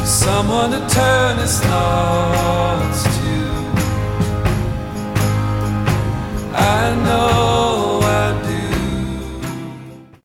someone to turn his thoughts to. I know